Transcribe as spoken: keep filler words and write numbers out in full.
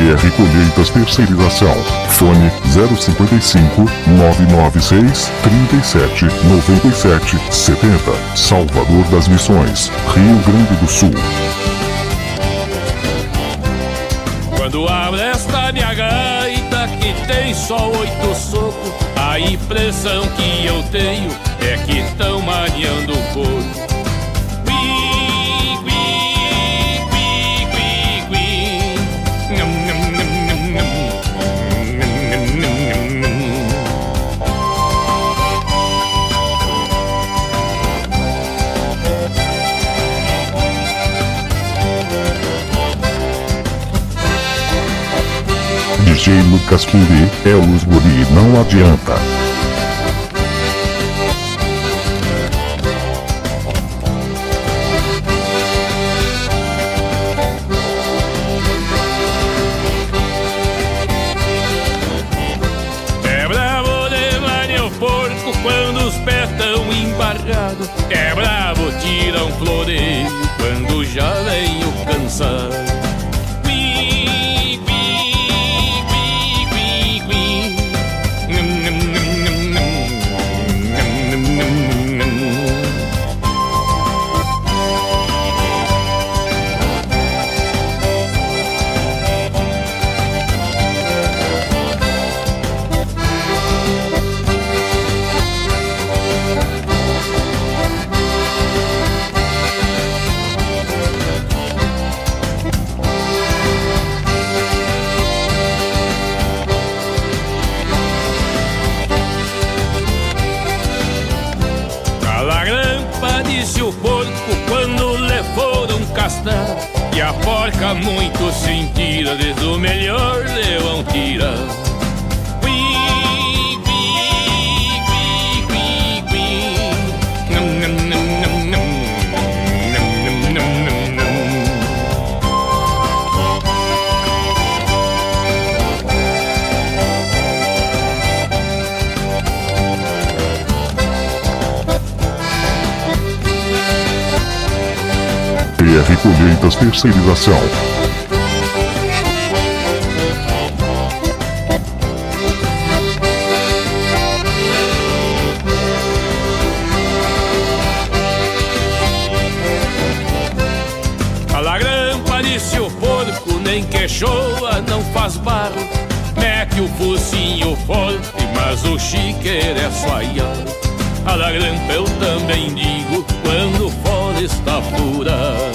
R Colheitas Terceirização. Fone zero cinquenta e cinco, nove nove seis, trinta e sete, noventa e sete, setenta. Salvador das Missões, Rio Grande do Sul. Quando abro esta minha gaita que tem só oito socos, a impressão que eu tenho é que estão maniando o corpo. D J Lucas Kiri é os guri, não adianta. É bravo demais meu porco quando os pés tão embargados. É bravo tirar um floreio quando já venho cansado. Disse o porco quando lhe foram castrar, e a porca muito sentida diz o melhor lhe vão tirar. R Colheitas Terceirização. A lagrampa disse o porco, nem queixoa, não faz barro. Mete o focinho forte, mas o chiqueiro é saiado. A lagrampa eu também digo, quando fora está furado.